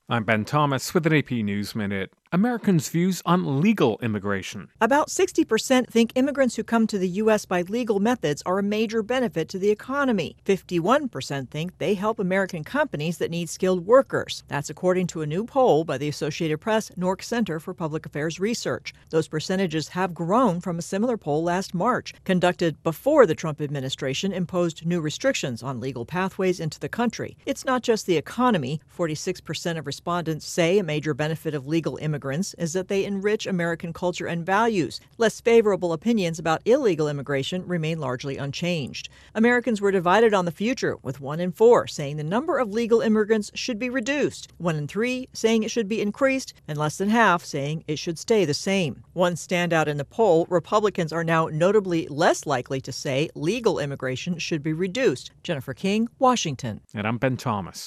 I'm Ben Thomas with an AP News Minute. Americans' views on legal immigration. About 60% think immigrants who come to the U.S. by legal methods are a major benefit to the economy. 51% think they help American companies that need skilled workers. That's according to a new poll by the Associated Press Nork Center for Public Affairs Research. Those percentages have grown from a similar poll last March, conducted before the Trump administration imposed new restrictions on legal pathways into the country. It's not just the economy. 46% of respondents say a major benefit of legal immigrants is that they enrich American culture and values. Less favorable opinions about illegal immigration remain largely unchanged. Americans were divided on the future, with 1 in 4 saying the number of legal immigrants should be reduced, 1 in 3 saying it should be increased, and less than half saying it should stay the same. One standout in the poll, Republicans are now notably less likely to say legal immigration should be reduced. Jennifer King, Washington. And I'm Ben Thomas.